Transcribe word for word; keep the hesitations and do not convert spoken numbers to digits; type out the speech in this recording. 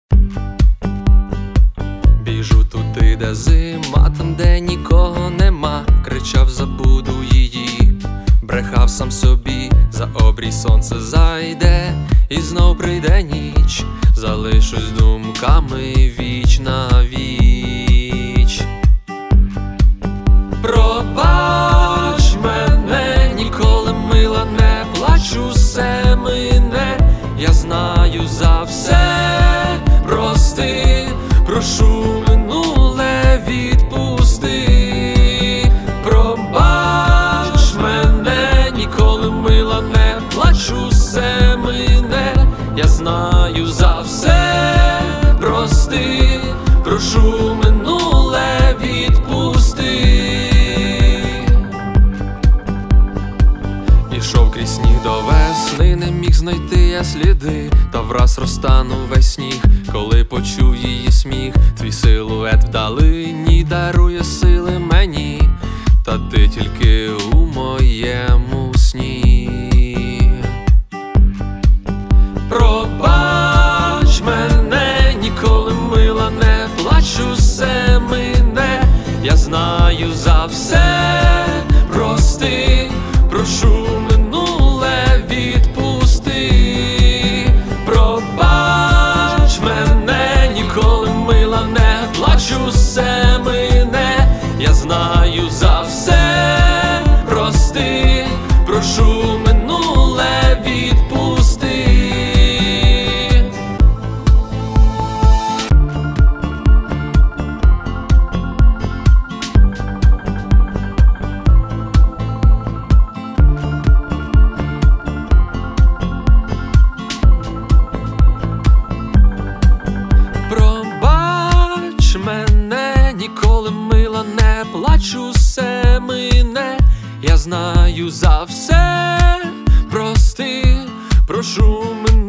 Біжу туди, де зима, там, де нікого нема. Кричав, забуду її, брехав сам собі. За обрій сонце зайде, і знов прийде ніч. Залишусь думками віч на віч. Пробач мене, ніколи, мила, не плачу, все мине. Я знаю, за все прости, прошу, минуле відпусти. Пробач мене, ніколи, мила, не плачу, все мине. Я знаю, за все прости, прошу, минуле відпусти. Ішов крізь сніг до весни, не міг знайти я сліди, та враз розтанув весь сніг, коли почув її сміх. Твій силует вдалині дарує сили мені, та ти тільки у моєму сні. Пробач мене, ніколи, мила, не плачу, все мине. Я знаю, за все прости, прошу, минуле відпусти. Пробач мене, ніколи, мила, не плачу, все мине. Я знаю, за все прости, прошу, минуле відпусти. Пробач мене, ніколи, мила, не плачу, все мине. Я знаю, за все прости, прошу, мене.